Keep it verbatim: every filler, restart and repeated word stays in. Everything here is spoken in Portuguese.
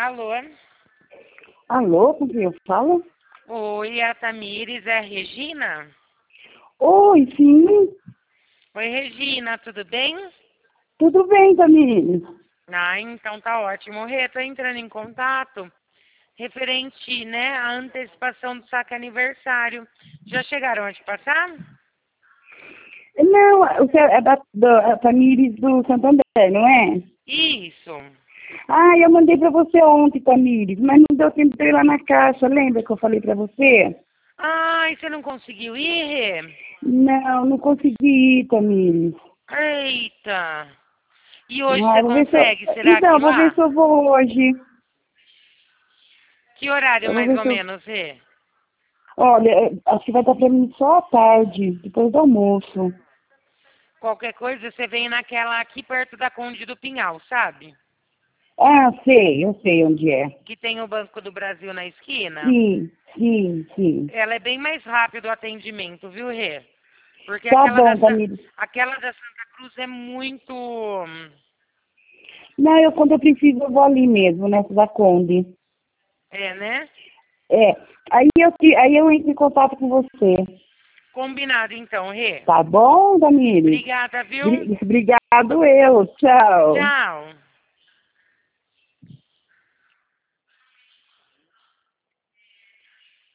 Alô? Alô, com quem eu falo? Oi, a Tamires, é a Regina? Oi, sim. Oi, Regina, tudo bem? Tudo bem, Tamires? Ah, então tá ótimo. Rê, tô entrando em contato referente, né, à antecipação do saque aniversário. Já chegaram a te passar? Não, o seu é da, da Tamires do Santander, não é? Isso. Ah, eu mandei pra você ontem, Tamires, mas não deu tempo de ir lá na caixa, lembra que eu falei pra você? Ai, você não conseguiu ir, Rê? Não, não consegui ir, Tamires. Eita. E hoje Ah, você eu vou ver se eu... consegue? Será Então, que eu vou ver lá? se eu vou hoje. Que horário Eu vou mais ver ou se eu... menos, Rê? Olha, acho que vai estar pra mim só à tarde, depois do almoço. Qualquer coisa, você vem naquela aqui perto da Conde do Pinhal, sabe? Ah, sei, eu sei onde é. Que tem o Banco do Brasil na esquina. Sim, sim, sim. Ela é bem mais rápido o atendimento, viu, Rê? Porque Tá aquela da, bom, Sa- Tamires. aquela da Santa Cruz é muito... Não, eu quando eu preciso eu vou ali mesmo, nessa da Conde. É, né? É, aí eu, te- aí eu entro em contato com você. Combinado, então, Rê. Tá bom, Tamires? Obrigada, viu? Bri- Obrigado eu, tchau. Tchau.